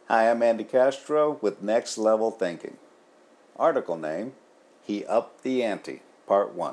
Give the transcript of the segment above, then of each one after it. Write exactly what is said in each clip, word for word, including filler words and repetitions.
Hi, I'm Andy Castro with Next Level Thinking. Article name, He Upped the Ante, Part one.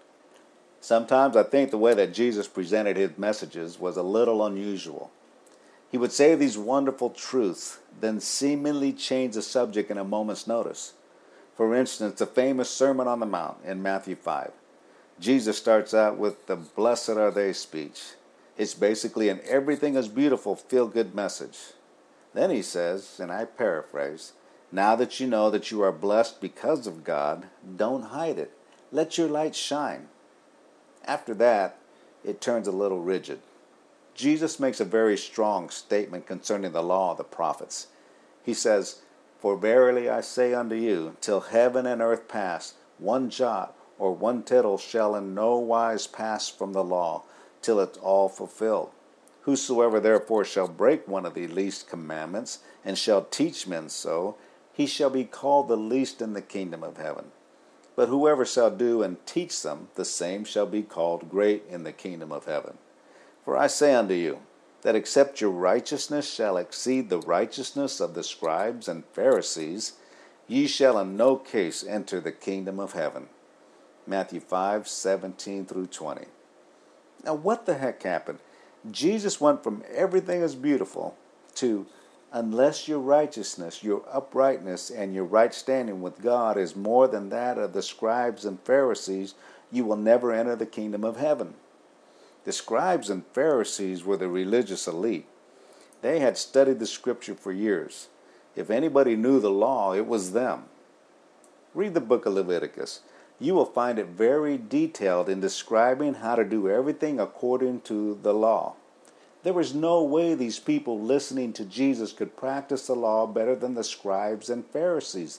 Sometimes I think the way that Jesus presented his messages was a little unusual. He would say these wonderful truths, then seemingly change the subject in a moment's notice. For instance, the famous Sermon on the Mount in Matthew five. Jesus starts out with the Blessed are they speech. It's basically an everything is beautiful, feel-good message. Then he says, and I paraphrase, now that you know that you are blessed because of God, don't hide it. Let your light shine. After that, it turns a little rigid. Jesus makes a very strong statement concerning the law of the prophets. He says, For verily I say unto you, till heaven and earth pass, one jot or one tittle shall in no wise pass from the law, till it's all fulfilled. Whosoever therefore shall break one of the least commandments, and shall teach men so, he shall be called the least in the kingdom of heaven. But whoever shall do and teach them, the same shall be called great in the kingdom of heaven. For I say unto you, that except your righteousness shall exceed the righteousness of the scribes and Pharisees, ye shall in no case enter the kingdom of heaven. Matthew five, seventeen through twenty. Now what the heck happened? Jesus went from everything is beautiful to unless your righteousness, your uprightness, and your right standing with God is more than that of the scribes and Pharisees, you will never enter the kingdom of heaven. The scribes and Pharisees were the religious elite. They had studied the scripture for years. If anybody knew the law, it was them. Read the book of Leviticus. You will find it very detailed in describing how to do everything according to the law. There was no way these people listening to Jesus could practice the law better than the scribes and Pharisees.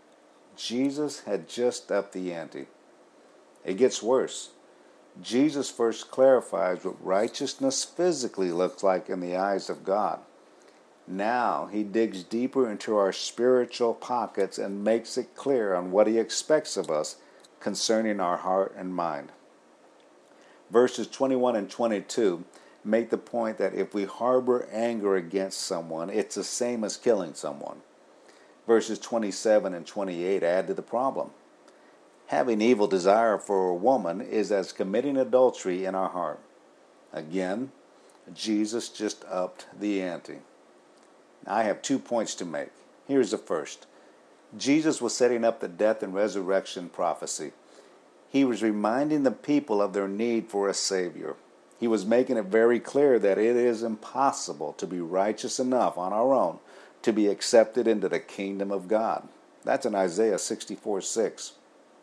Jesus had just upped the ante. It gets worse. Jesus first clarifies what righteousness physically looks like in the eyes of God. Now he digs deeper into our spiritual pockets and makes it clear on what he expects of us concerning our heart and mind. Verses twenty-one and twenty-two make the point that if we harbor anger against someone, it's the same as killing someone. Verses twenty-seven and twenty-eight add to the problem. Having evil desire for a woman is as committing adultery in our heart. Again, Jesus just upped the ante. I have two points to make. Here's the first. Jesus was setting up the death and resurrection prophecy. He was reminding the people of their need for a Savior. He was making it very clear that it is impossible to be righteous enough on our own to be accepted into the kingdom of God. That's in Isaiah sixty-four six.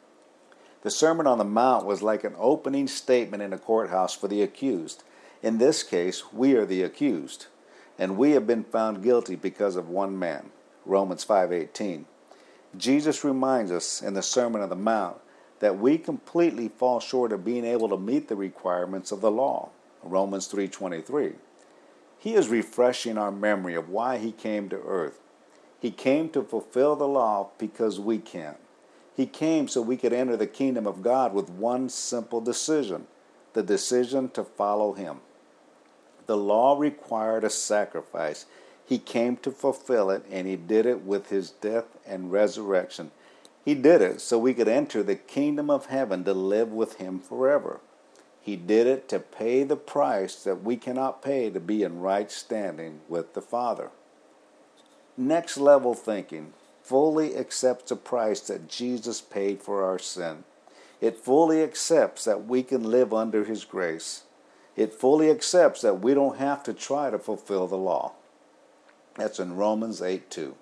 The Sermon on the Mount was like an opening statement in a courthouse for the accused. In this case, we are the accused, and we have been found guilty because of one man. Romans five eighteen. Jesus reminds us in the Sermon on the Mount that we completely fall short of being able to meet the requirements of the law. Romans three twenty-three. He is refreshing our memory of why he came to earth. He came to fulfill the law because we can't. He came so we could enter the kingdom of God with one simple decision, the decision to follow him. The law required a sacrifice. He came to fulfill it, and he did it with his death and resurrection. He did it so we could enter the kingdom of heaven to live with him forever. He did it to pay the price that we cannot pay to be in right standing with the Father. Next level thinking fully accepts the price that Jesus paid for our sin. It fully accepts that we can live under his grace. It fully accepts that we don't have to try to fulfill the law. That's in Romans eight two.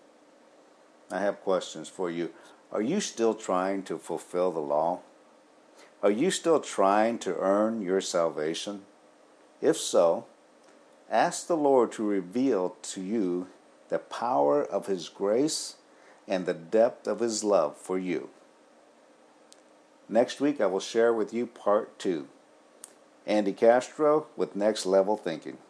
I have questions for you. Are you still trying to fulfill the law? Are you still trying to earn your salvation? If so, ask the Lord to reveal to you the power of his grace and the depth of his love for you. Next week I will share with you part two. Andy Castro with Next Level Thinking.